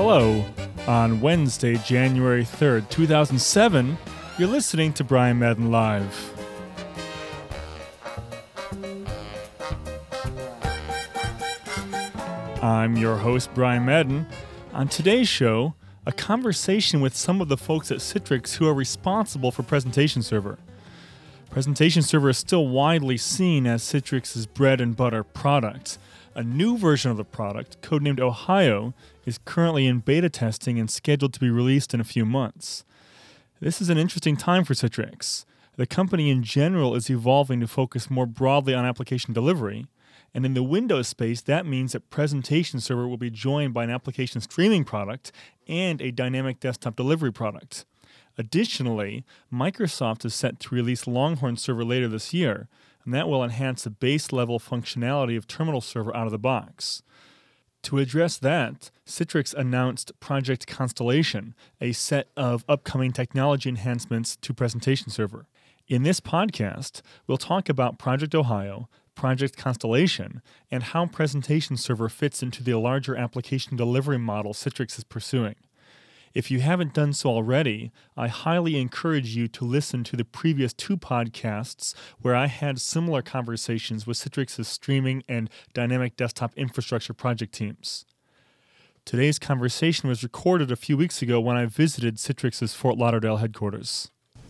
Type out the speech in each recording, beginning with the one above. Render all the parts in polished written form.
Hello. On Wednesday, January 3rd, 2007, you're listening to Brian Madden Live. I'm your host, Brian Madden. On today's show, a conversation with some of the folks at Citrix who are responsible for Presentation Server. Presentation Server is still widely seen as Citrix's bread and butter product. A new version of the product, codenamed Ohio, is currently in beta testing and scheduled to be released in a few months. This is an interesting time for Citrix. The company in general is evolving to focus more broadly on application delivery, and in the Windows space, that means that Presentation Server will be joined by an application streaming product and a dynamic desktop delivery product. Additionally, Microsoft is set to release Longhorn Server later this year, and that will enhance the base-level functionality of Terminal Server out of the box. To address that, Citrix announced Project Constellation, a set of upcoming technology enhancements to Presentation Server. In this podcast, we'll talk about Project Ohio, Project Constellation, and how Presentation Server fits into the larger application delivery model Citrix is pursuing. If you haven't done so already, I highly encourage you to listen to the previous two podcasts where I had similar conversations with Citrix's streaming and dynamic desktop infrastructure project teams. Today's conversation was recorded a few weeks ago when I visited Citrix's Fort Lauderdale headquarters.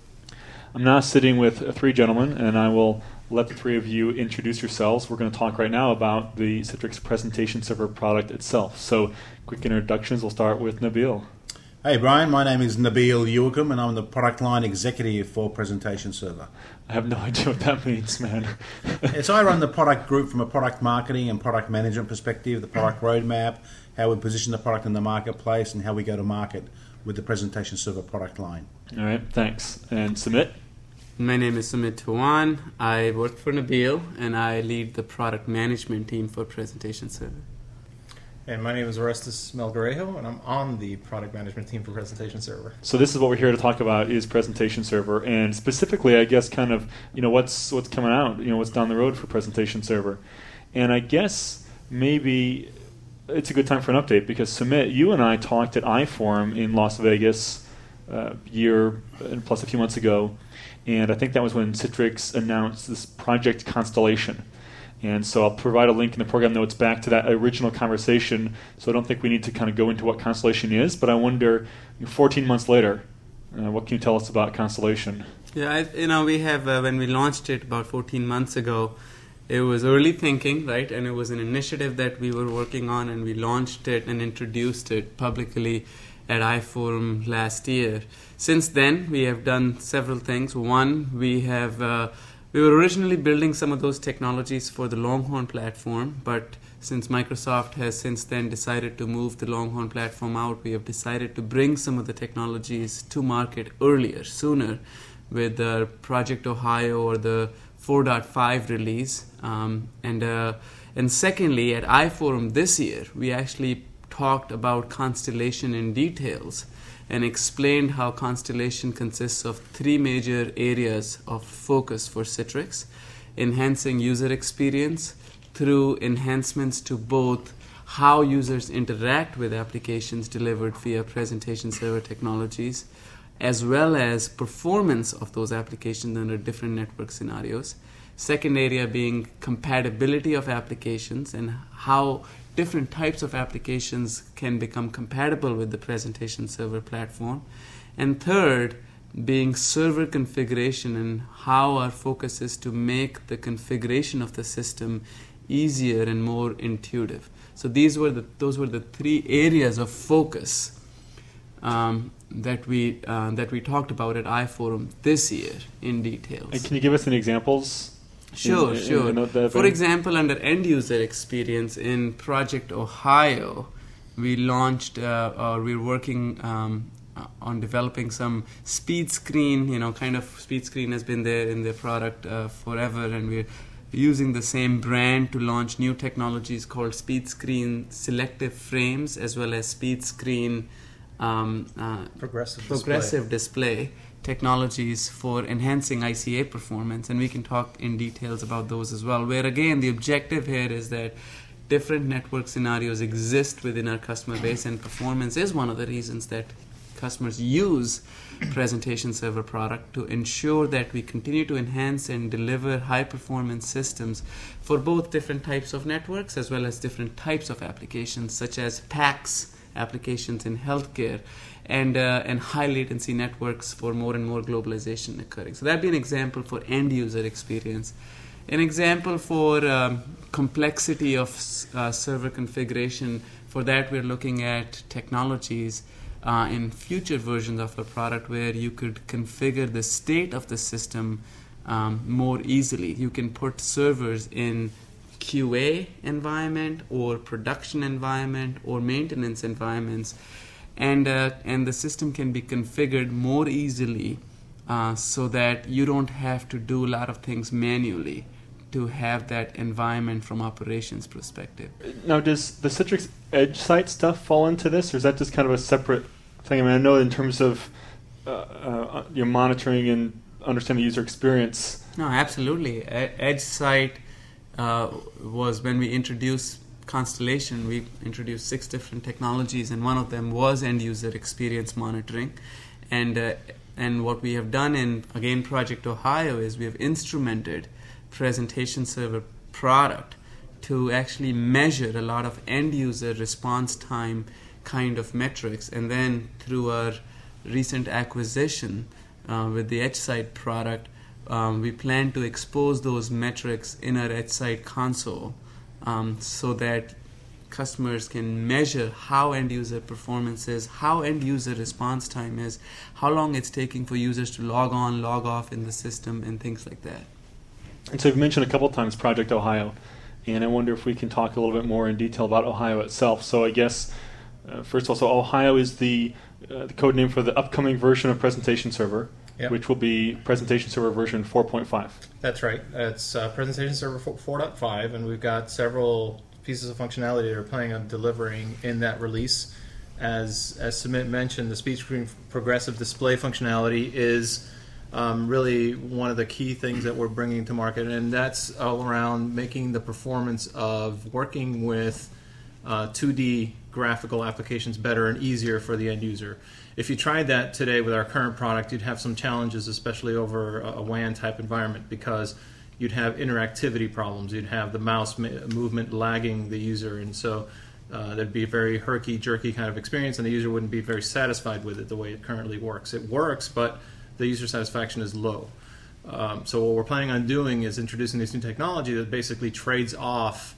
I'm now sitting with three gentlemen, and I will let the three of you introduce yourselves. We're going to talk right now about the Citrix Presentation Server product itself. So, quick introductions. We'll start with Nabil. Hey Brian, my name is Nabil Uwacum and I'm the product line executive for Presentation Server. I have no idea what that means, man. So I run the product group from a product marketing and product management perspective, the product roadmap, how we position the product in the marketplace, and how we go to market with the Presentation Server product line. All right, thanks. And Sumit? My name is Sumit Tawan. I work for Nabil and I lead the product management team for Presentation Server. And my name is Orestes Melgarejo, and I'm on the product management team for Presentation Server. So this is what we're here to talk about is Presentation Server, and specifically, I guess, kind of, what's coming out, what's down the road for Presentation Server. And I guess maybe it's a good time for an update because Sumit, you and I talked at iForum in Las Vegas a year plus a few months ago, and I think that was when Citrix announced this Project Constellation. And so I'll provide a link in the program notes back to that original conversation. So I don't think we need to kind of go into what Constellation is, but I wonder, 14 months later, what can you tell us about Constellation? Yeah, we have, when we launched it about 14 months ago, it was early thinking, right? And it was an initiative that we were working on, and we launched it and introduced it publicly at iForum last year. Since then, we have done several things. One, we were originally building some of those technologies for the Longhorn platform, but since Microsoft has since then decided to move the Longhorn platform out, we have decided to bring some of the technologies to market earlier, sooner, with the Project Ohio or the 4.5 release. And secondly, at iForum this year, we actually talked about Constellation in details and explained how Constellation consists of three major areas of focus for Citrix: enhancing user experience through enhancements to both how users interact with applications delivered via Presentation Server technologies, as well as performance of those applications under different network scenarios. Second area being compatibility of applications and how different types of applications can become compatible with the Presentation Server platform. And third, being server configuration and how our focus is to make the configuration of the system easier and more intuitive. So those were the three areas of focus that we talked about at iForum this year in details. And can you give us any examples? Sure. For example, under end user experience in Project Ohio, we launched, we're working on developing some speed screen. Speed screen has been there in the product forever, and we're using the same brand to launch new technologies called speed screen selective frames, as well as speed screen progressive display technologies for enhancing ICA performance, and we can talk in details about those as well, where again the objective here is that different network scenarios exist within our customer base, and performance is one of the reasons that customers use presentation server product to ensure that we continue to enhance and deliver high performance systems for both different types of networks as well as different types of applications, such as PACS applications in healthcare and high latency networks for more and more globalization occurring. So that'd be an example for end user experience. An example for complexity of server configuration, for that we're looking at technologies in future versions of a product where you could configure the state of the system more easily. You can put servers in QA environment or production environment or maintenance environments, and the system can be configured more easily so that you don't have to do a lot of things manually to have that environment from operations perspective. Now, does the Citrix Edge site stuff fall into this, or is that just kind of a separate thing? I mean, I know in terms of your monitoring and understanding the user experience. No, absolutely. Edge site was when we introduced Constellation. We introduced 6 different technologies, and one of them was end user experience monitoring. And what we have done in, again, Project Ohio is we have instrumented presentation server product to actually measure a lot of end user response time kind of metrics, and then through our recent acquisition with the EdgeSight product, we plan to expose those metrics in our EdgeSight console so that customers can measure how end user performance is, how end user response time is, how long it's taking for users to log on, log off in the system, and things like that. And so you've mentioned a couple of times Project Ohio, and I wonder if we can talk a little bit more in detail about Ohio itself. So I guess, first of all, so Ohio is the code name for the upcoming version of Presentation Server, Yep. which will be Presentation Server version 4.5. That's right. It's Presentation Server 4.5, and we've got several pieces of functionality that are planning on delivering in that release. As Sumit mentioned, the speech screen progressive display functionality is really one of the key things that we're bringing to market, and that's all around making the performance of working with 2D graphical applications better and easier for the end user. If you tried that today with our current product, you'd have some challenges, especially over a WAN type environment, because you'd have interactivity problems. You'd have the mouse movement lagging the user, and so there'd be a very herky-jerky kind of experience, and the user wouldn't be very satisfied with it the way it currently works. It works, but the user satisfaction is low. So what we're planning on doing is introducing this new technology that basically trades off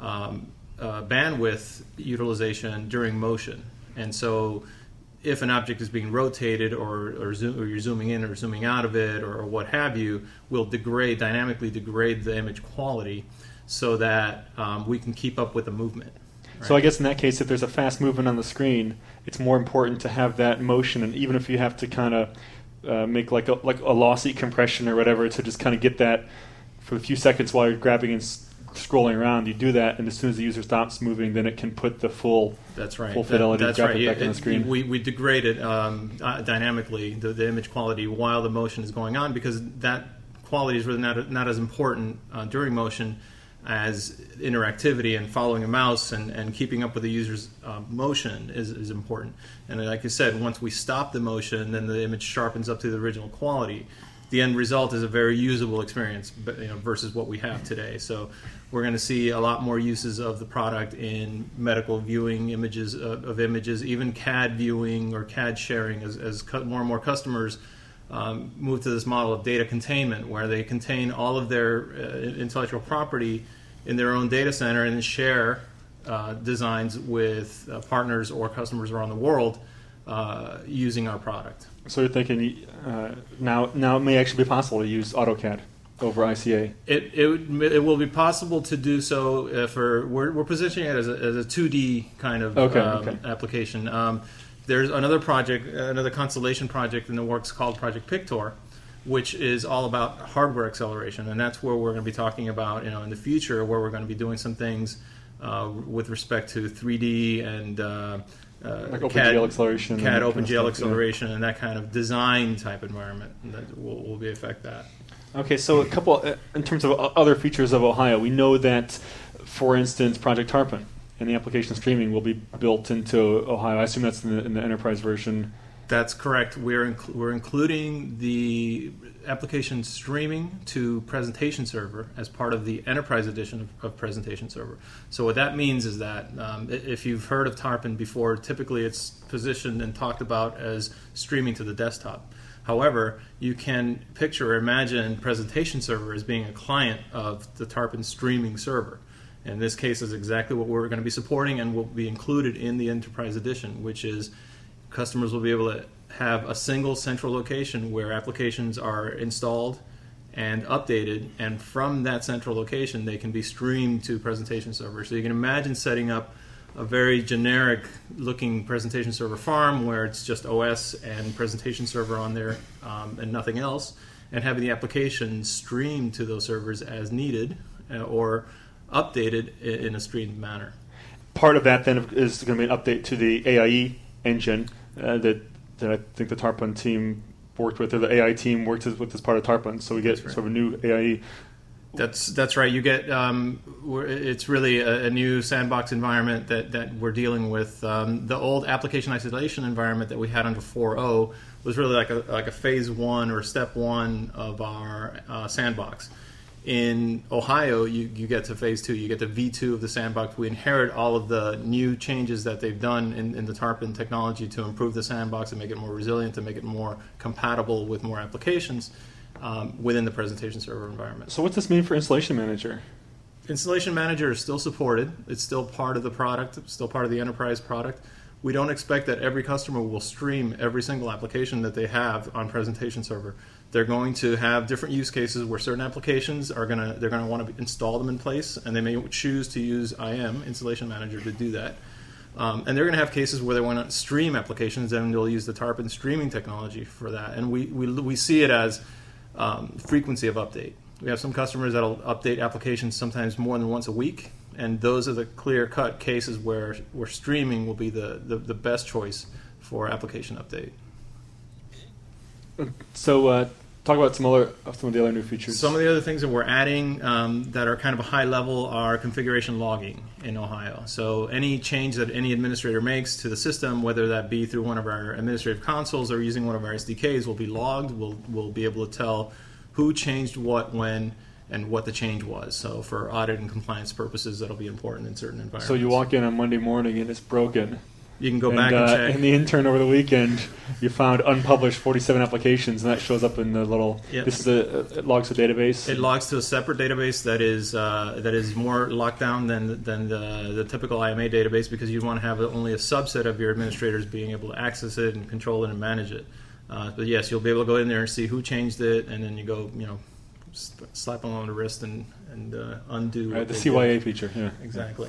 bandwidth utilization during motion. And so if an object is being rotated or you're zooming in or zooming out of it or what have you, we'll dynamically degrade the image quality so that we can keep up with the movement. Right? So I guess in that case, if there's a fast movement on the screen, it's more important to have that motion, and even if you have to kind of make like a lossy compression or whatever to just kind of get that for a few seconds while you're grabbing and scrolling around, you do that, and as soon as the user stops moving, then it can put the full fidelity graphic back on the screen. We degrade it dynamically, the image quality, while the motion is going on, because that quality is really not as important during motion as interactivity and following a mouse and keeping up with the user's motion is important. And like I said, once we stop the motion, then the image sharpens up to the original quality. The end result is a very usable experience, versus what we have today. So we're going to see a lot more uses of the product in medical viewing images of images, even CAD viewing or CAD sharing, as more and more customers move to this model of data containment, where they contain all of their intellectual property in their own data center and then share designs with partners or customers around the world using our product. So you're thinking now it may actually be possible to use AutoCAD over ICA. It will be possible to do so. We're positioning it as a 2D kind of application. There's another project, another Constellation project in the works called Project Pictor, which is all about hardware acceleration, and that's where we're going to be talking about in the future, where we're going to be doing some things with respect to 3D and like OpenGL acceleration, CAD OpenGL acceleration, and that kind of design type environment that will affect that. Okay, so a couple in terms of other features of Ohio, we know that for instance, Project Tarpon and the application streaming will be built into Ohio. I assume that's in the enterprise version. That's correct. We're including the application streaming to Presentation Server as part of the enterprise edition of Presentation Server. So what that means is that if you've heard of Tarpon before, typically it's positioned and talked about as streaming to the desktop. However, you can picture or imagine Presentation Server as being a client of the Tarpon streaming server. In this case, is exactly what we're going to be supporting and will be included in the enterprise edition, which is customers will be able to have a single central location where applications are installed and updated, and from that central location they can be streamed to Presentation Server. So you can imagine setting up a very generic looking Presentation Server farm where it's just OS and Presentation Server on there and nothing else, and having the application streamed to those servers as needed or updated in a streamed manner. Part of that then is going to be an update to the AIE engine that I think the Tarpon team worked with, or the AI team worked with as part of Tarpon. So we get sort of a new AIE. That's right. You get it's really a new sandbox environment that we're dealing with. The old application isolation environment that we had under 4.0 was really like a phase one or step one of our sandbox. In Ohio, you get to phase 2. You get to V2 of the sandbox. We inherit all of the new changes that they've done in the Tarpon technology to improve the sandbox and make it more resilient, to make it more compatible with more applications within the Presentation Server environment. So what's this mean for Installation Manager? Installation Manager is still supported. It's still part of the product. It's still part of the enterprise product. We don't expect that every customer will stream every single application that they have on Presentation Server. They're going to have different use cases where certain applications they're going to want to install them in place, and they may choose to use IM, Installation Manager, to do that. And they're going to have cases where they want to stream applications, and they'll use the Tarpon streaming technology for that. And we see it as frequency of update. We have some customers that'll update applications sometimes more than once a week, and those are the clear-cut cases where streaming will be the best choice for application update. So talk about some of the other new features. Some of the other things that we're adding that are kind of a high level are configuration logging in Ohio. So any change that any administrator makes to the system, whether that be through one of our administrative consoles or using one of our SDKs, will be logged. We'll be able to tell who changed what, when, and what the change was. So for audit and compliance purposes, that'll be important in certain environments. So you walk in on Monday morning and it's broken. You can go back and check. And the intern over the weekend, you found unpublished 47 applications, and that shows up in the little. Yep. This is it logs a database. It logs to a separate database that is more locked down than the typical IMA database, because you want to have only a subset of your administrators being able to access it and control it and manage it. But yes, you'll be able to go in there and see who changed it, and then you go, slap them on the wrist and undo. Right, the CYA feature. Yeah, exactly.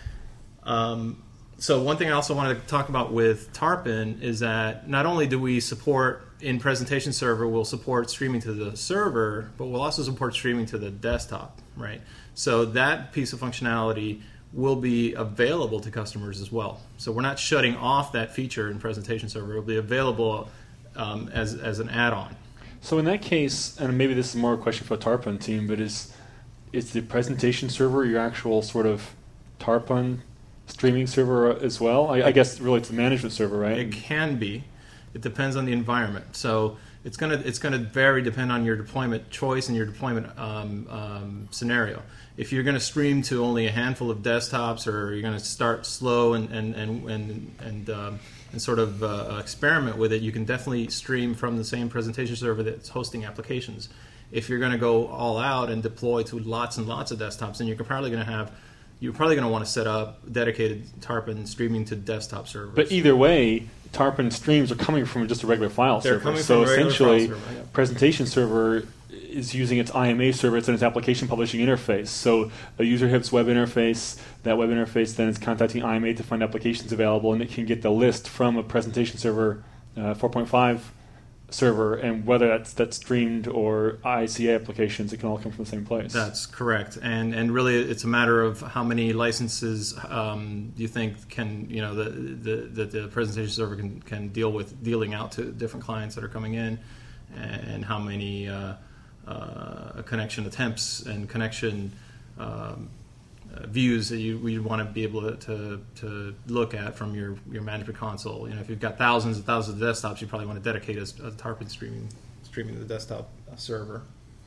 So one thing I also wanted to talk about with Tarpon is that not only do we support in Presentation Server, we'll support streaming to the server, but we'll also support streaming to the desktop, right? So that piece of functionality will be available to customers as well. So we're not shutting off that feature in Presentation Server. It will be available as an add-on. So in that case, and maybe this is more a question for the Tarpon team, but is the Presentation Server your actual sort of Tarpon streaming server as well? I guess really it's a management server, right? It can be. It depends on the environment. So it's gonna vary depend on your deployment choice and your deployment scenario. If you're going to stream to only a handful of desktops, or you're going to start slow and sort of experiment with it, you can definitely stream from the same Presentation Server that's hosting applications. If you're going to go all out and deploy to lots and lots of desktops, then you're probably going to want to set up dedicated Tarpon streaming to desktop servers. But either way, Tarpon streams are coming from just a regular file server. Coming so from a essentially, file server, yeah. Presentation Server is using its IMA service and its application publishing interface. So a user hits web interface. That web interface then is contacting IMA to find applications available, and it can get the list from a Presentation Server 4.5 server, and whether that's streamed or ICA applications, it can all come from the same place. That's correct, and really it's a matter of how many licenses you think can the Presentation Server can deal with dealing out to different clients that are coming in, and how many connection attempts and connection views that you want to be able to look at from your management console. If you've got thousands and thousands of desktops, you probably want to dedicate a Tarpon streaming to the desktop server.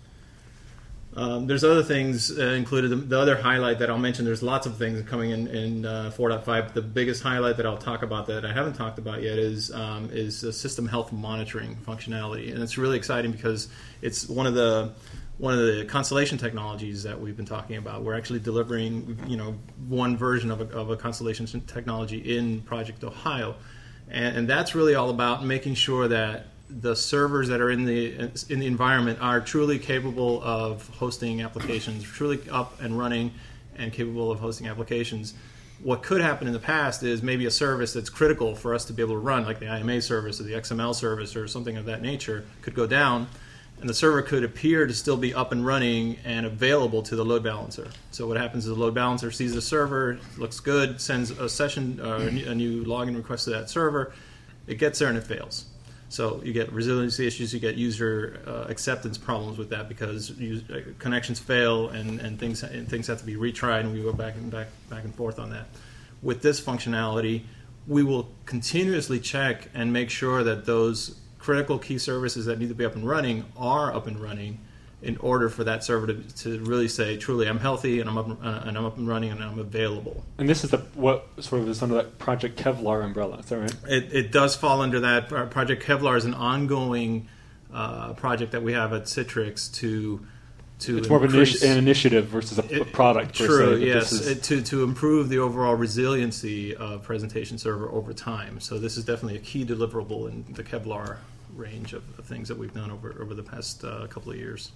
There's other things included. The other highlight that I'll mention, there's lots of things coming in 4.5. The biggest highlight that I'll talk about that I haven't talked about yet is a system health monitoring functionality, and it's really exciting because it's one of the Constellation technologies that we've been talking about. We're actually delivering, one version of a Constellation technology in Project Ohio, and that's really all about making sure that the servers that are in the environment are truly capable of hosting applications, truly up and running and capable of hosting applications. What could happen in the past is maybe a service that's critical for us to be able to run, like the IMA service or the XML service or something of that nature, could go down, and the server could appear to still be up and running and available to the load balancer. So what happens is the load balancer sees the server, looks good, sends a session or a new login request to that server. It gets there and it fails. So you get resiliency issues, you get user acceptance problems with that because connections fail and things have to be retried, and we go back and forth on that. With this functionality, we will continuously check and make sure that those critical key services that need to be up and running are up and running in order for that server to really say, truly, I'm healthy and I'm up and running and I'm available. And this is what sort of is under that Project Kevlar umbrella, is that right? It does fall under that. Project Kevlar is an ongoing project that we have at Citrix to it's more of an initiative versus a product. True, yes, to improve the overall resiliency of Presentation Server over time. So this is definitely a key deliverable in the Kevlar range of things that we've done over the past couple of years.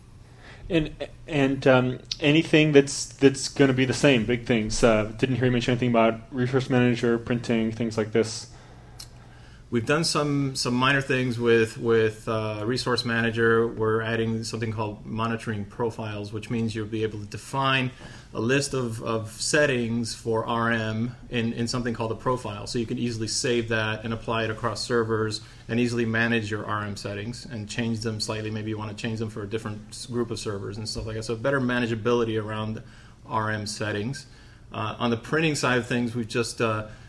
And anything that's going to be the same, big things. Didn't hear you mention anything about Resource Manager, printing, things like this. We've done some minor things with Resource Manager. We're adding something called monitoring profiles, which means you'll be able to define a list of settings for RM in something called a profile. So you can easily save that and apply it across servers and easily manage your RM settings and change them slightly. Maybe you want to change them for a different group of servers and stuff like that. So better manageability around RM settings. On the printing side of things, we've just...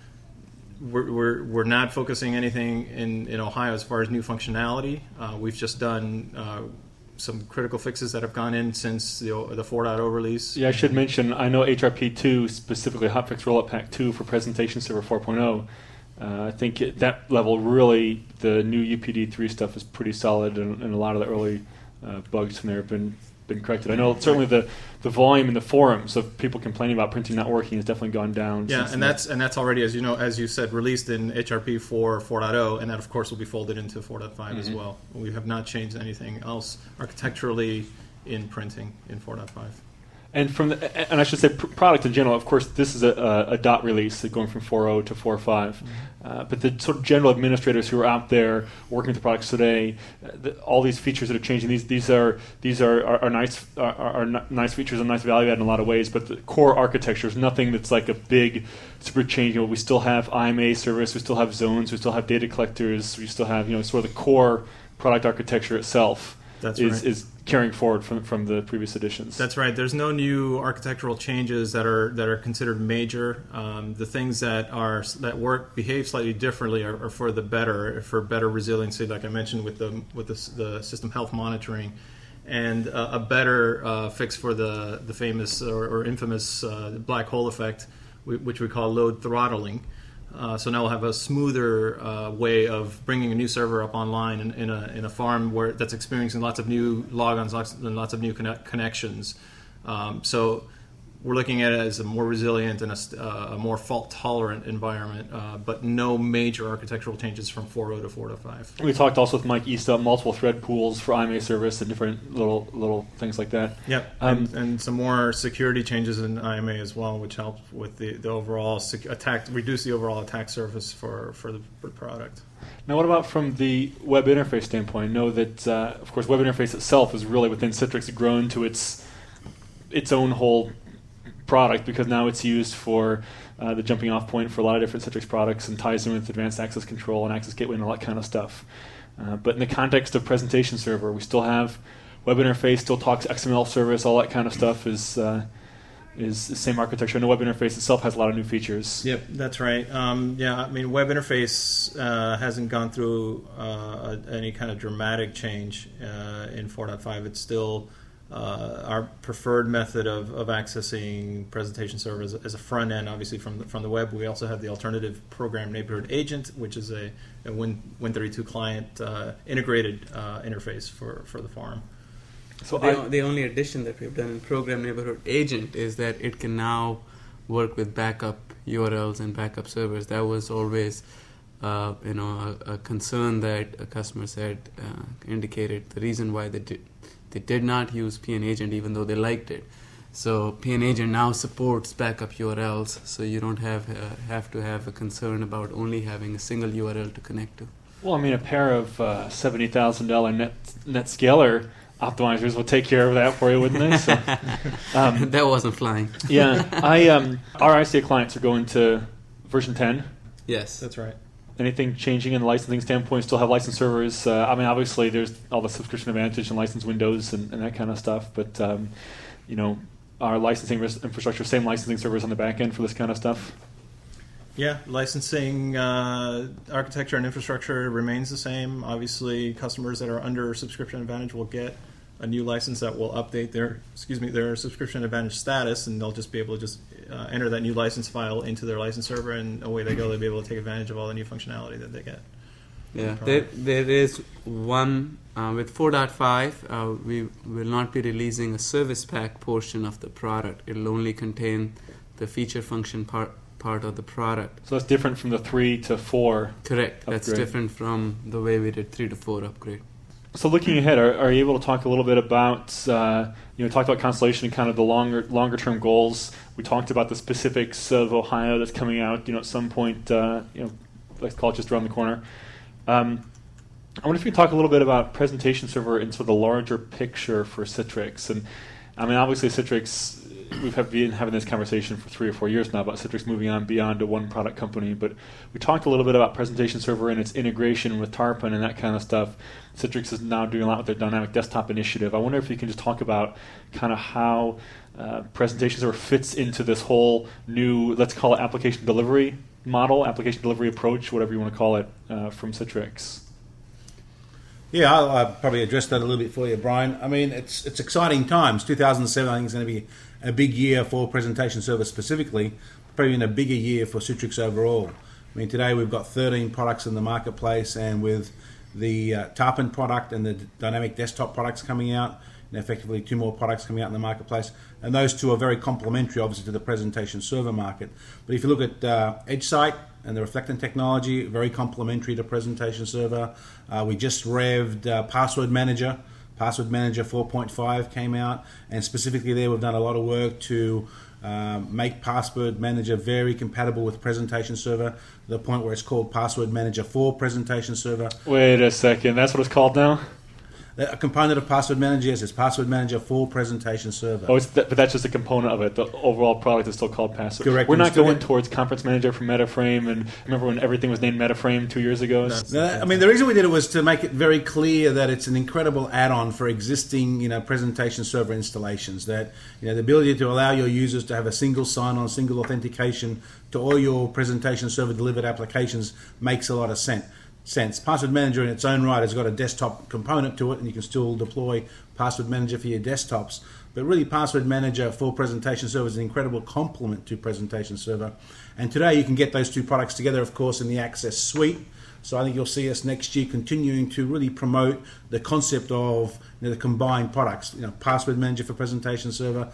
We're not focusing anything in Ohio as far as new functionality. We've just done some critical fixes that have gone in since the 4.0 release. Yeah, I should mention, I know HRP2, specifically Hotfix Rollup Pack 2 for Presentation Server 4.0, I think at that level, really, the new UPD3 stuff is pretty solid, and a lot of the early bugs from there have been corrected. I know certainly the volume in the forums of people complaining about printing not working has definitely gone down. Yeah, and that's already, as you said, released in HRP 4.0, and that of course will be folded into 4.5 as well. We have not changed anything else architecturally in printing in 4.5. And I should say product in general, of course, this is a dot release going from 4.0 to 4.5. But the sort of general administrators who are out there working with the products today, all these features that are changing, these are nice features and nice value add in a lot of ways. But the core architecture is nothing that's like a big super change. We still have IMA service, we still have zones, we still have data collectors, we still have sort of the core product architecture itself. Is carrying forward from the previous editions. That's right. There's no new architectural changes that are considered major. The things that behave slightly differently are for the better, for better resiliency, like I mentioned with the system health monitoring, and a better fix for the famous or infamous black hole effect, which we call load throttling. So now we'll have a smoother way of bringing a new server up online in a farm that's experiencing lots of new logons, lots of new connections. So we're looking at it as a more resilient and a more fault-tolerant environment, but no major architectural changes from 4.0 to 4.5. We talked also with Mike East about multiple thread pools for IMA service and different little things like that. Yep, and some more security changes in IMA as well, which helps with the overall reduce the overall attack surface for the product. Now, what about from the web interface standpoint? I know that, of course, web interface itself is really within Citrix grown to its own whole product, because now it's used for the jumping off point for a lot of different Citrix products and ties in with advanced access control and access gateway and all that kind of stuff. But in the context of Presentation Server, we still have web interface, still talks XML service, all that kind of stuff is is the same architecture, and the web interface itself has a lot of new features. Yep, that's right. Web interface hasn't gone through any kind of dramatic change in 4.5. It's still our preferred method of accessing presentation server as a front end, obviously from the web. We also have the alternative program Neighborhood Agent, which is a Win32 client integrated interface for the forum. So the only addition that we've done in Program Neighborhood Agent is that it can now work with backup URLs and backup servers. That was always, a concern that a customer said indicated the reason why they did not use PN Agent even though they liked it. So PN Agent now supports backup URLs, so you don't have to have a concern about only having a single URL to connect to. Well, I mean, a pair of $70,000 NetScaler optimizers will take care of that for you, wouldn't they? So, that wasn't flying. Yeah, our ICA clients are going to version 10. Yes, that's right. Anything changing in the licensing standpoint? Still have license servers. Obviously, there's all the subscription advantage and license windows and that kind of stuff. But our licensing infrastructure, same licensing servers on the back end for this kind of stuff. Yeah, licensing architecture and infrastructure remains the same. Obviously, customers that are under Subscription Advantage will get a new license that will update their Subscription Advantage status, and they'll just be able to enter that new license file into their license server, and away they go. They'll be able to take advantage of all the new functionality that they get. Yeah, there is one with 4.5. We will not be releasing a service pack portion of the product. It'll only contain the feature function part of the product. So that's different from the 3 to 4. Correct. Upgrade. That's different from the way we did 3 to 4 upgrade. So looking ahead, are you able to talk a little bit about, talked about Constellation and kind of the longer term goals. We talked about the specifics of Ohio that's coming out, at some point, let's call it just around the corner. I wonder if you can talk a little bit about Presentation Server and sort of the larger picture for Citrix. And obviously Citrix, we've been having this conversation for 3 or 4 years now about Citrix moving on beyond a one-product company, but we talked a little bit about Presentation Server and its integration with Tarpon and that kind of stuff. Citrix is now doing a lot with their Dynamic Desktop initiative. I wonder if you can just talk about kind of how Presentation Server fits into this whole new, let's call it application delivery model, application delivery approach, whatever you want to call it, from Citrix. Yeah, I'll probably address that a little bit for you, Brian. It's exciting times. 2007, I think, is going to be a big year for Presentation Server specifically, probably in a bigger year for Citrix overall. Today we've got 13 products in the marketplace, and with the Tarpon product and the Dynamic Desktop products coming out, and effectively 2 more products coming out in the marketplace, and those 2 are very complementary, obviously, to the Presentation Server market. But if you look at EdgeSight and the Reflectant technology, very complementary to Presentation Server. We just revved Password Manager. Password Manager 4.5 came out, and specifically there we've done a lot of work to make Password Manager very compatible with Presentation Server, to the point where it's called Password Manager for Presentation Server. Wait a second, that's what it's called now? A component of Password Manager, yes, it's Password Manager for Presentation Server. Oh, but that's just a component of it. The overall product is still called Password. Correct. We're not going towards Conference Manager for MetaFrame, and remember when everything was named MetaFrame 2 years ago? The reason we did it was to make it very clear that it's an incredible add-on for existing, Presentation Server installations. That, the ability to allow your users to have a single sign-on, single authentication to all your Presentation Server delivered applications makes a lot of sense. Password Manager in its own right has got a desktop component to it, and you can still deploy Password Manager for your desktops. But really, Password Manager for Presentation Server is an incredible complement to Presentation Server. And today you can get those 2 products together, of course, in the Access Suite. So I think you'll see us next year continuing to really promote the concept of the combined products. Password Manager for Presentation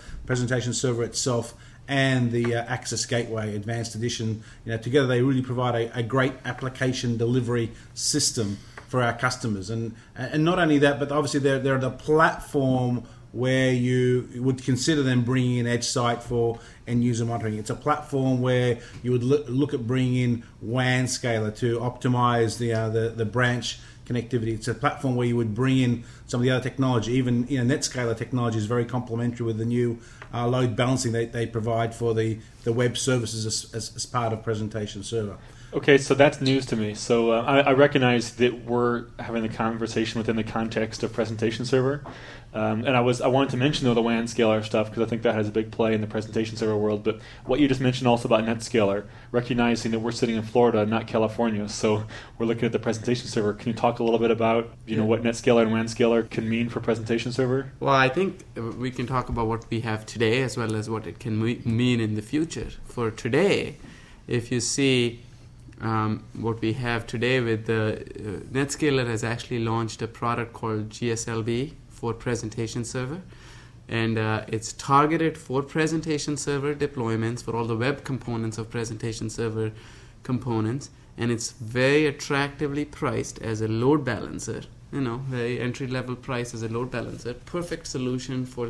Server itself, and the Access Gateway Advanced Edition. Together they really provide a great application delivery system for our customers. And not only that, but obviously they're the platform where you would consider them bringing in EdgeSight for end-user monitoring. It's a platform where you would look at bringing in WAN Scaler to optimize the branch connectivity. It's a platform where you would bring in some of the other technology. Even NetScaler technology is very complementary with the new load balancing they provide for the web services as part of Presentation Server. Okay, so that's news to me. So I recognize that we're having the conversation within the context of presentation server, and I wanted to mention though the WAN scaler stuff because I think that has a big play in the presentation server world. But what you just mentioned also about NetScaler, recognizing that we're sitting in Florida, not California, so we're looking at the presentation server. Can you talk a little bit about what NetScaler and WAN scaler can mean for presentation server? Well, I think we can talk about what we have today as well as what it can mean in the future. For today, if you see what we have today with the NetScaler has actually launched a product called GSLB for presentation server, and it's targeted for presentation server deployments for all the web components of presentation server components, and it's very attractively priced as a load balancer. Very entry-level price as a load balancer. Perfect solution for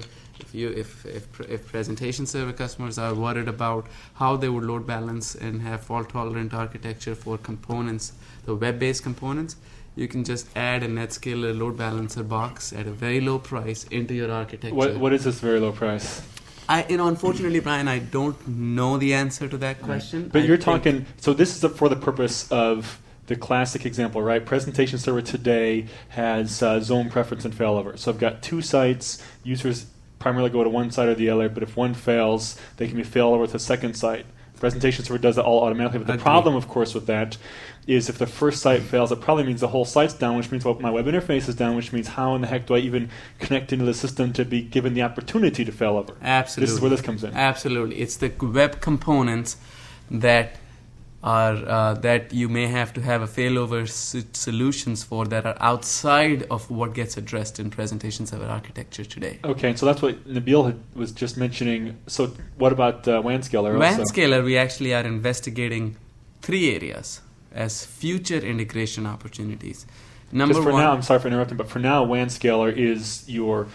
if presentation server customers are worried about how they would load balance and have fault-tolerant architecture for components, the web-based components. You can just add a NetScaler load balancer box at a very low price into your architecture. What is this very low price? Unfortunately, Brian, I don't know the answer to that question. But you're talking. So this is for the purpose of the classic example, right? Presentation server today has zone preference and failover. So I've got two sites. Users primarily go to one side or the other, but if one fails, they can be failover to a second site. Presentation server does that all automatically. But the problem, of course, with that is if the first site fails, it probably means the whole site's down, which means my web interface is down, which means how in the heck do I even connect into the system to be given the opportunity to failover? Absolutely. This is where this comes in. Absolutely. It's the web components that are that you may have to have a failover solutions for that are outside of what gets addressed in presentation server architecture today. Okay, so that's what Nabil was just mentioning. So what about WAN scaler? WAN scaler, we actually are investigating 3 areas as future integration opportunities. Number one, now, I'm sorry for interrupting, but for now, WAN scaler is your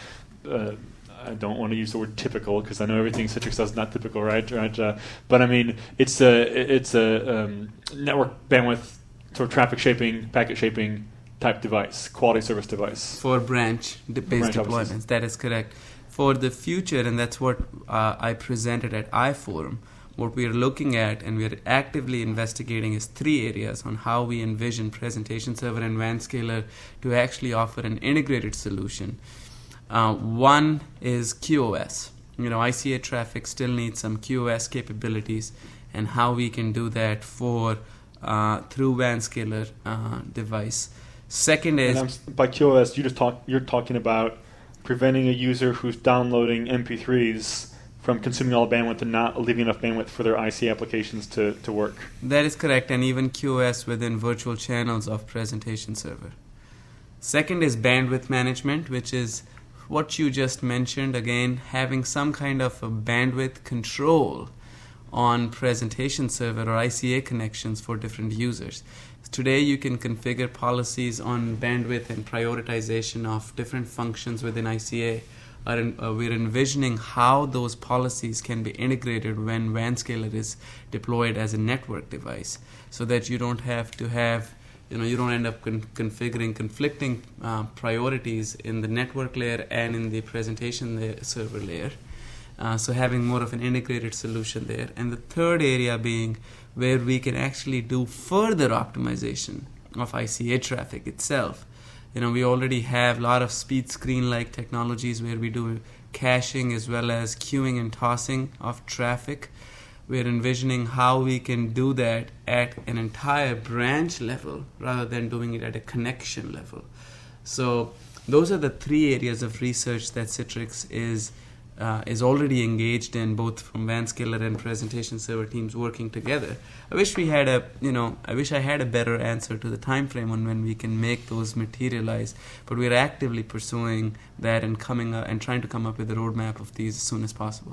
I don't want to use the word typical because I know everything Citrix does is not typical, right? But I mean, it's a network bandwidth sort of traffic shaping, packet shaping type device, quality service device for branch-based deployments. That is correct. For the future, and that's what I presented at iForum. What we are looking at and we are actively investigating is 3 areas on how we envision presentation server and WAN scaler to actually offer an integrated solution. One is QoS. ICA traffic still needs some QoS capabilities, and how we can do that through WAN scaler device. Second is by QoS, you're talking about preventing a user who's downloading MP3s from consuming all the bandwidth and not leaving enough bandwidth for their ICA applications to work. That is correct, and even QoS within virtual channels of presentation server. Second is bandwidth management, which is what you just mentioned, again, having some kind of a bandwidth control on presentation server or ICA connections for different users. Today you can configure policies on bandwidth and prioritization of different functions within ICA. We're envisioning how those policies can be integrated when WAN scaler is deployed as a network device, so that you don't have to have you don't end up configuring conflicting priorities in the network layer and in the presentation server layer. So having more of an integrated solution there. And the third area being where we can actually do further optimization of ICA traffic itself. We already have a lot of speed screen-like technologies where we do caching as well as queuing and tossing of traffic. We're envisioning how we can do that at an entire branch level rather than doing it at a connection level. So those are the 3 areas of research that Citrix is already engaged in, both from WAN scaler and presentation server teams working together. I wish I had a better answer to the time frame on when we can make those materialize, but we're actively pursuing that and trying to come up with a roadmap of these as soon as possible.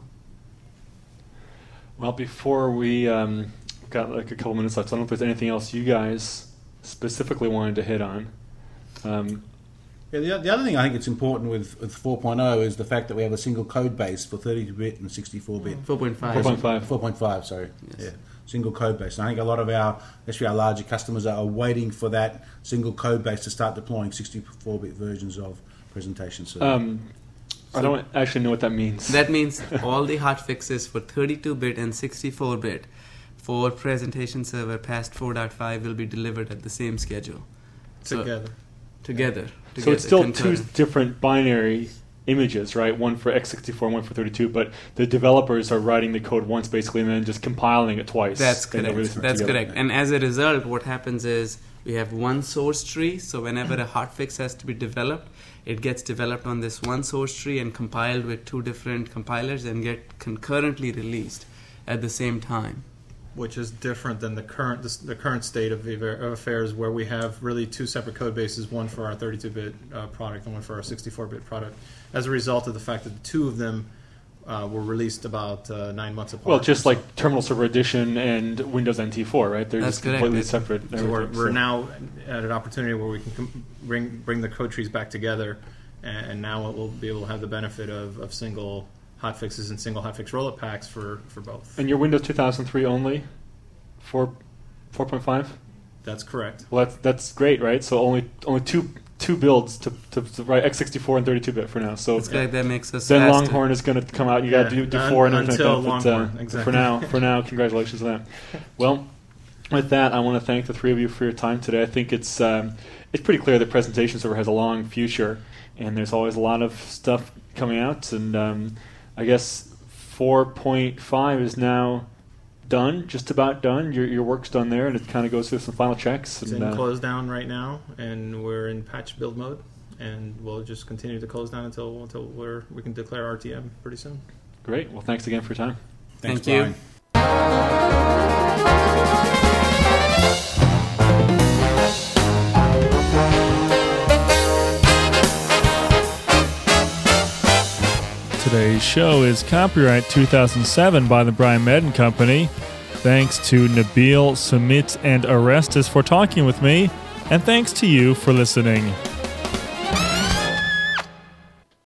Well, before we got like a couple minutes left, I don't know if there's anything else you guys specifically wanted to hit on. The other thing I think it's important with 4.0 is the fact that we have a single code base for 32-bit and 64-bit. 4.5, sorry. Yes. Yeah, single code base. And I think a lot of especially our larger customers are waiting for that single code base to start deploying 64-bit versions of presentation server. I don't actually know what that means. That means all the hot fixes for 32-bit and 64-bit for presentation server past 4.5 will be delivered at the same schedule. Together. So it's still two concurrent. different binary images, right? One for x64 and one for 32, but the developers are writing the code once basically and then just compiling it twice. That's and correct. releasing it That's together. correct. And as a result, what happens is we have one source tree. So whenever a hotfix has to be developed, it gets developed on this one source tree and compiled with two different compilers and get concurrently released at the same time. Which is different than the current state of affairs, where we have really two separate code bases, one for our 32-bit product and one for our 64-bit product, as a result of the fact that the two of them were released about 9 months apart. Well, just like Terminal Server Edition and Windows NT4, right? They're That's just correct. completely separate. So we're now at an opportunity where we can bring the code trees back together, and now we'll be able to have the benefit of single hotfixes and single hotfix rollup packs for both. And your Windows 2003 only? 4.5? That's correct. Well, that's great, right? So only two builds to write x64 and 32-bit for now. So That's correct. That makes us then faster. Longhorn is going to come out. You got to do 4 and everything until like that. Longhorn, exactly. For now, congratulations on that. Well, with that, I want to thank the three of you for your time today. I think it's pretty clear that Presentation Server has a long future, and there's always a lot of stuff coming out. And I guess 4.5 is now done, just about done. Your work's done there, and it kind of goes through some final checks. It's in close down right now, and we're in patch build mode, and we'll just continue to close down until we can declare RTM pretty soon. Great. Well, thanks again for your time. Thanks, Thank you. Brian. Today's show is copyright 2007 by the Brian Madden Company. Thanks to Nabil, Sumit, and Orestes for talking with me, and thanks to you for listening.